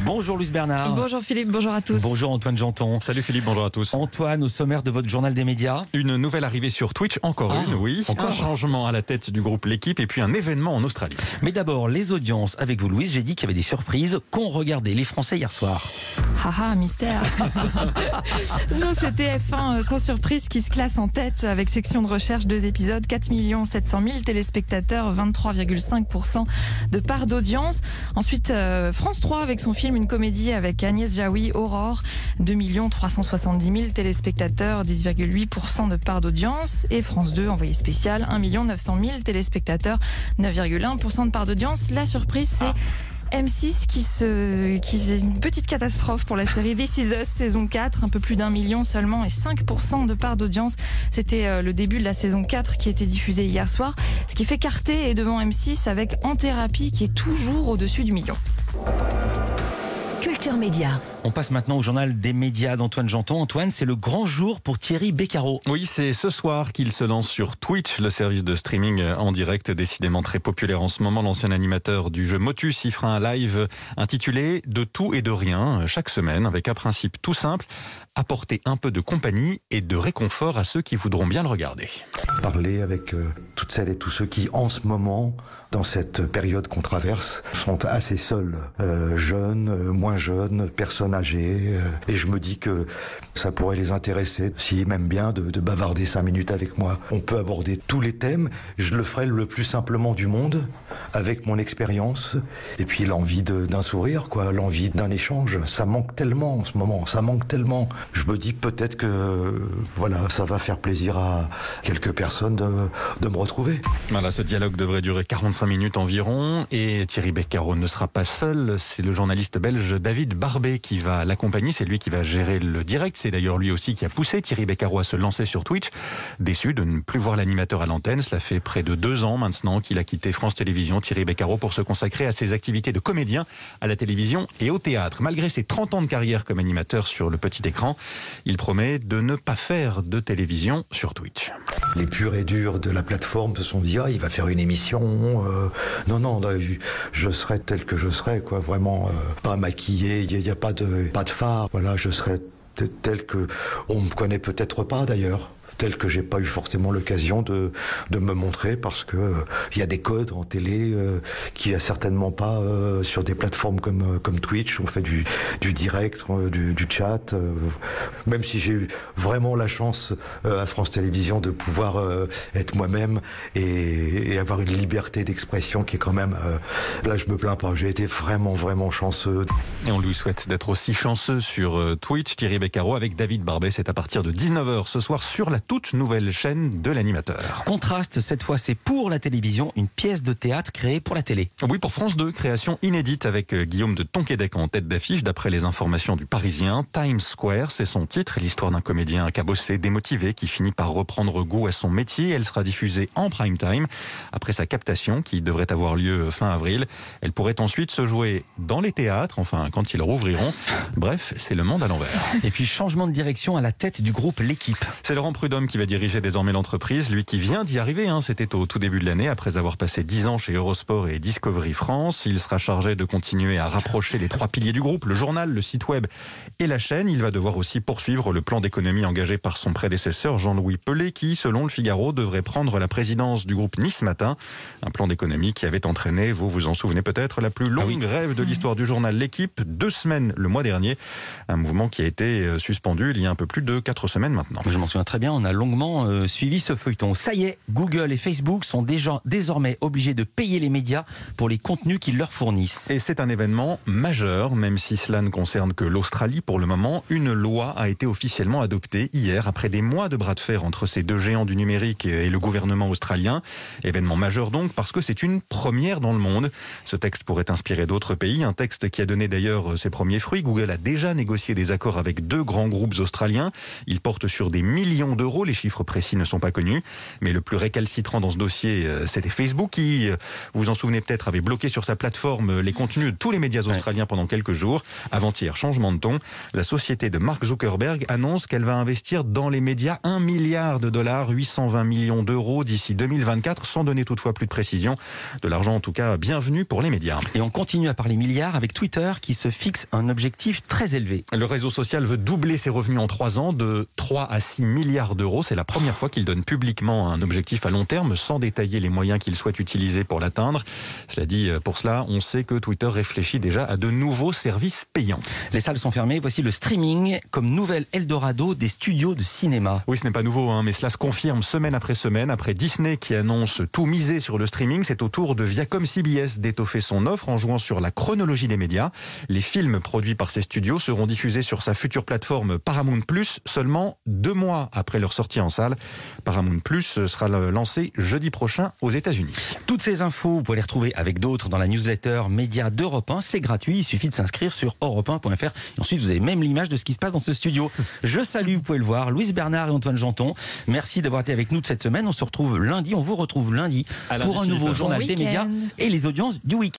Bonjour Luce Bernard. Bonjour Philippe, bonjour à tous. Bonjour Antoine Janton. Salut Philippe, bonjour à tous. Antoine, au sommaire de votre journal des médias. Une nouvelle arrivée sur Twitch, encore une, oui. Encore un changement à la tête du groupe L'Équipe et puis un événement en Australie. Mais d'abord, les audiences avec vous Louise. J'ai dit qu'il y avait des surprises qu'ont regardé les Français hier soir. Haha, mystère. Non, c'est TF1 sans surprise qui se classe en tête avec section de recherche, 2 épisodes, 4 700 000 téléspectateurs, 23,5% de part d'audience. Ensuite, France 3 avec son film Une comédie avec Agnès Jaoui, Aurore, 2 370 000 téléspectateurs, 10,8% de part d'audience. Et France 2, envoyé spécial, 1 900 000 téléspectateurs, 9,1% de part d'audience. La surprise, c'est M6 qui c'est une petite catastrophe pour la série This Is Us saison 4, un peu plus d'1 million seulement et 5% de part d'audience. C'était le début de la saison 4 qui était diffusée hier soir. Ce qui fait qu'Arte est devant M6 avec En Thérapie qui est toujours au-dessus du million. Culture Média. On passe maintenant au journal des médias d'Antoine Janton. Antoine, c'est le grand jour pour Thierry Beccaro. Oui, c'est ce soir qu'il se lance sur Twitch, le service de streaming en direct, décidément très populaire en ce moment. L'ancien animateur du jeu Motus y fera un live intitulé « De tout et de rien » chaque semaine, avec un principe tout simple, apporter un peu de compagnie et de réconfort à ceux qui voudront bien le regarder. Parler avec toutes celles et tous ceux qui, en ce moment, dans cette période qu'on traverse, sont assez seuls, jeunes, moins jeunes, personnes âgées. Et je me dis que ça pourrait les intéresser, s'ils m'aiment bien, de bavarder 5 minutes avec moi. On peut aborder tous les thèmes. Je le ferai le plus simplement du monde, avec mon expérience, et puis l'envie d'un sourire, quoi, l'envie d'un échange. Ça manque tellement en ce moment, ça manque tellement. Je me dis peut-être que voilà, ça va faire plaisir à quelques personnes de me retrouver. Voilà, ce dialogue devrait durer 45 minutes environ et Thierry Beccaro ne sera pas seul. C'est le journaliste belge David Barbet qui va l'accompagner. C'est lui qui va gérer le direct. C'est d'ailleurs lui aussi qui a poussé Thierry Beccaro à se lancer sur Twitch. Déçu de ne plus voir l'animateur à l'antenne. Cela fait près de 2 ans maintenant qu'il a quitté France Télévisions, Thierry Beccaro, pour se consacrer à ses activités de comédien à la télévision et au théâtre. Malgré ses 30 ans de carrière comme animateur sur le petit écran, il promet de ne pas faire de télévision sur Twitch. Les purs et durs de la plateforme se sont dit il va faire une émission. Non, je serai tel que je serai, quoi. Vraiment pas maquillé. Il y a pas de phare. Voilà, je serai tel que on me connaît peut-être pas d'ailleurs. Tel que j'ai pas eu forcément l'occasion de me montrer parce que il y a des codes en télé qui a certainement pas sur des plateformes comme Twitch. On fait du direct, du chat. Même si j'ai eu vraiment la chance à France Télévisions de pouvoir être moi-même et avoir une liberté d'expression qui est quand même là je me plains pas. J'ai été vraiment chanceux. Et on lui souhaite d'être aussi chanceux sur Twitch. Thierry Beccaro avec David Barbet, c'est à partir de 19h ce soir sur la toute nouvelle chaîne de l'animateur. Contraste, cette fois c'est pour la télévision, une pièce de théâtre créée pour la télé. Oui, pour France 2, création inédite avec Guillaume de Tonquédec en tête d'affiche. D'après les informations du Parisien, Times Square, c'est son titre, l'histoire d'un comédien cabossé, démotivé, qui finit par reprendre goût à son métier. Elle sera diffusée en prime time après sa captation qui devrait avoir lieu fin avril. Elle pourrait ensuite se jouer dans les théâtres, enfin quand ils rouvriront. Bref, c'est le monde à l'envers. Et puis changement de direction à la tête du groupe L'Équipe. C'est Laurent Prudhomme qui va diriger désormais l'entreprise, lui qui vient d'y arriver, c'était au tout début de l'année, après avoir passé 10 ans chez Eurosport et Discovery France. Il sera chargé de continuer à rapprocher les 3 piliers du groupe, le journal, le site web et la chaîne. Il va devoir aussi poursuivre le plan d'économie engagé par son prédécesseur Jean-Louis Pelé, qui, selon le Figaro, devrait prendre la présidence du groupe Nice Matin. Un plan d'économie qui avait entraîné, vous vous en souvenez peut-être, la plus longue grève de l'histoire du journal L'Équipe, 2 semaines le mois dernier. Un mouvement qui a été suspendu il y a un peu plus de 4 semaines maintenant. Je m'en souviens très bien, on a longuement suivi ce feuilleton. Ça y est, Google et Facebook sont déjà désormais obligés de payer les médias pour les contenus qu'ils leur fournissent. Et c'est un événement majeur, même si cela ne concerne que l'Australie pour le moment. Une loi a été officiellement adoptée hier, après des mois de bras de fer entre ces 2 géants du numérique et le gouvernement australien. Événement majeur donc, parce que c'est une première dans le monde. Ce texte pourrait inspirer d'autres pays, un texte qui a donné d'ailleurs ses premiers fruits. Google a déjà négocié des accords avec 2 grands groupes australiens. Ils portent sur des millions d'euros d'euros. Les chiffres précis ne sont pas connus. Mais le plus récalcitrant dans ce dossier, c'était Facebook qui, vous vous en souvenez peut-être, avait bloqué sur sa plateforme les contenus de tous les médias australiens pendant quelques jours. Avant-hier, changement de ton. La société de Mark Zuckerberg annonce qu'elle va investir dans les médias $1 milliard, 820 millions d'euros d'ici 2024, sans donner toutefois plus de précision. De l'argent en tout cas bienvenu pour les médias. Et on continue à parler milliards avec Twitter qui se fixe un objectif très élevé. Le réseau social veut doubler ses revenus en 3 ans, de 3 à 6 milliards d'euros. C'est la première fois qu'il donne publiquement un objectif à long terme, sans détailler les moyens qu'il souhaite utiliser pour l'atteindre. Cela dit, pour cela, on sait que Twitter réfléchit déjà à de nouveaux services payants. Les salles sont fermées, voici le streaming comme nouvelle Eldorado des studios de cinéma. Oui, ce n'est pas nouveau, mais cela se confirme semaine après semaine. Après Disney qui annonce tout miser sur le streaming, c'est au tour de Viacom CBS d'étoffer son offre en jouant sur la chronologie des médias. Les films produits par ces studios seront diffusés sur sa future plateforme Paramount+, seulement 2 mois après leur sortie en salle. Paramount+ sera lancé jeudi prochain aux États-Unis. Toutes ces infos, vous pouvez les retrouver avec d'autres dans la newsletter Média d'Europe 1. C'est gratuit, il suffit de s'inscrire sur europe1.fr. Et ensuite, vous avez même l'image de ce qui se passe dans ce studio. Je salue, vous pouvez le voir, Louise Bernard et Antoine Janton. Merci d'avoir été avec nous de cette semaine. On vous retrouve lundi pour un nouveau journal des médias et les audiences du week-end.